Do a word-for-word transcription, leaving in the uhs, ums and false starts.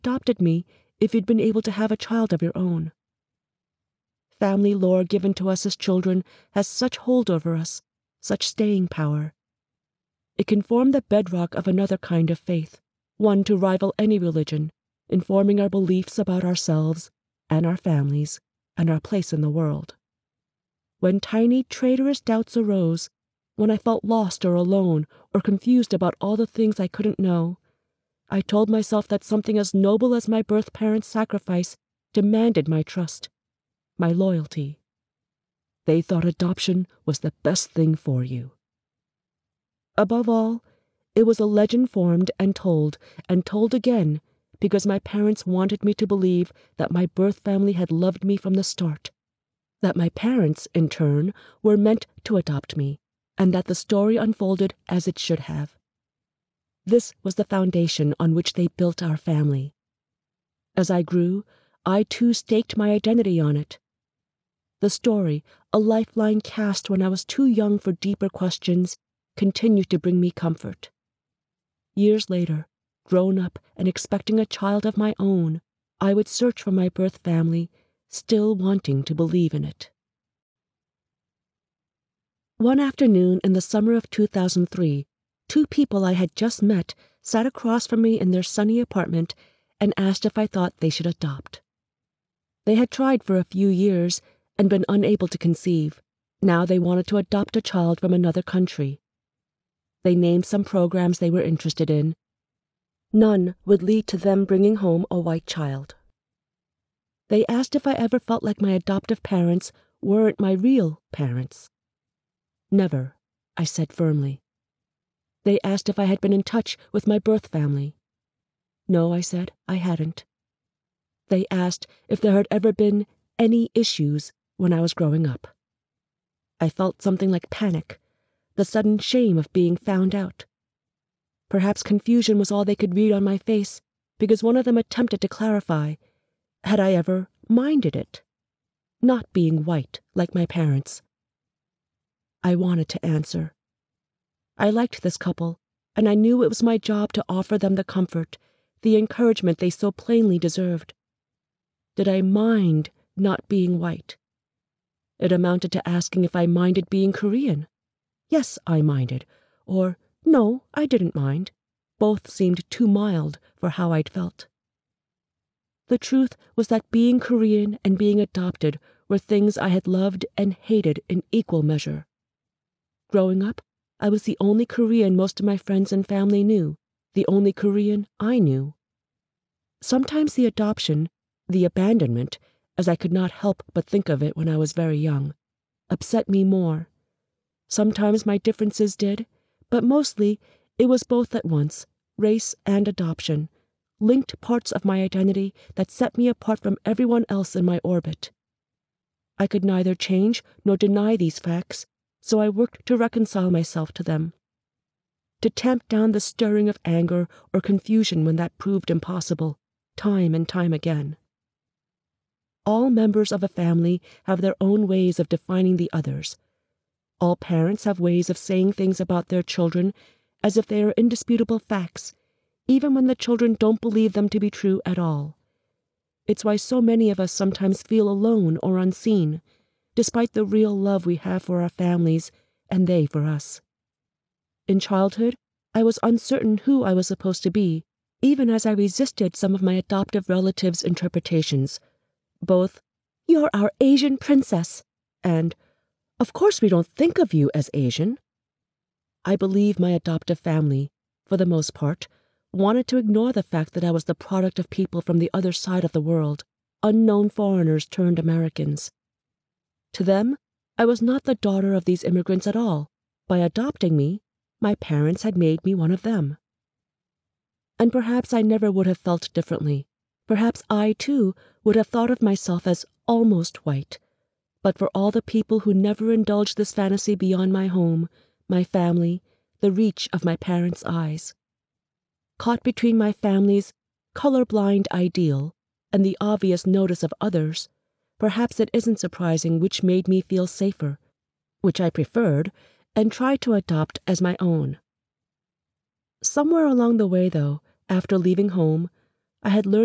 adopted me if you'd been able to have a child of your own. Family lore given to us as children has such hold over us, such staying power. It can form the bedrock of another kind of faith, one to rival any religion, informing our beliefs about ourselves and our families and our place in the world. When tiny, traitorous doubts arose, when I felt lost or alone or confused about all the things I couldn't know, I told myself that something as noble as my birth parents' sacrifice demanded my trust, my loyalty. They thought adoption was the best thing for you. Above all, it was a legend formed and told, and told again, because my parents wanted me to believe that my birth family had loved me from the start, that my parents, in turn, were meant to adopt me, and that the story unfolded as it should have. This was the foundation on which they built our family. As I grew, I too staked my identity on it. The story, a lifeline cast when I was too young for deeper questions, continued to bring me comfort. Years later, grown up and expecting a child of my own, I would search for my birth family, still wanting to believe in it. One afternoon in the summer of two thousand three, two people I had just met sat across from me in their sunny apartment and asked if I thought they should adopt. They had tried for a few years and been unable to conceive. Now they wanted to adopt a child from another country. They named some programs they were interested in. None would lead to them bringing home a white child. They asked if I ever felt like my adoptive parents weren't my real parents. Never, I said firmly. They asked if I had been in touch with my birth family. No, I said, I hadn't. They asked if there had ever been any issues when I was growing up. I felt something like panic, the sudden shame of being found out. Perhaps confusion was all they could read on my face, because one of them attempted to clarify. Had I ever minded it? Not being white like my parents. I wanted to answer. I liked this couple, and I knew it was my job to offer them the comfort, the encouragement they so plainly deserved. Did I mind not being white? It amounted to asking if I minded being Korean. Yes, I minded. Or, no, I didn't mind. Both seemed too mild for how I'd felt. The truth was that being Korean and being adopted were things I had loved and hated in equal measure. Growing up, I was the only Korean most of my friends and family knew, the only Korean I knew. Sometimes the adoption, the abandonment, as I could not help but think of it when I was very young, upset me more. Sometimes my differences did, but mostly it was both at once, race and adoption, linked parts of my identity that set me apart from everyone else in my orbit. I could neither change nor deny these facts, so I worked to reconcile myself to them, to tamp down the stirring of anger or confusion when that proved impossible, time and time again. All members of a family have their own ways of defining the others. All parents have ways of saying things about their children as if they are indisputable facts, even when the children don't believe them to be true at all. It's why so many of us sometimes feel alone or unseen, despite the real love we have for our families and they for us. In childhood, I was uncertain who I was supposed to be, even as I resisted some of my adoptive relatives' interpretations. Both, "You're our Asian princess," and, "Of course we don't think of you as Asian." I believe my adoptive family, for the most part, wanted to ignore the fact that I was the product of people from the other side of the world, unknown foreigners turned Americans. To them, I was not the daughter of these immigrants at all. By adopting me, my parents had made me one of them. And perhaps I never would have felt differently. Perhaps I, too, would have thought of myself as almost white, but for all the people who never indulged this fantasy beyond my home, my family, the reach of my parents' eyes. Caught between my family's colorblind ideal and the obvious notice of others, perhaps it isn't surprising which made me feel safer, which I preferred and tried to adopt as my own. Somewhere along the way, though, after leaving home, I had learned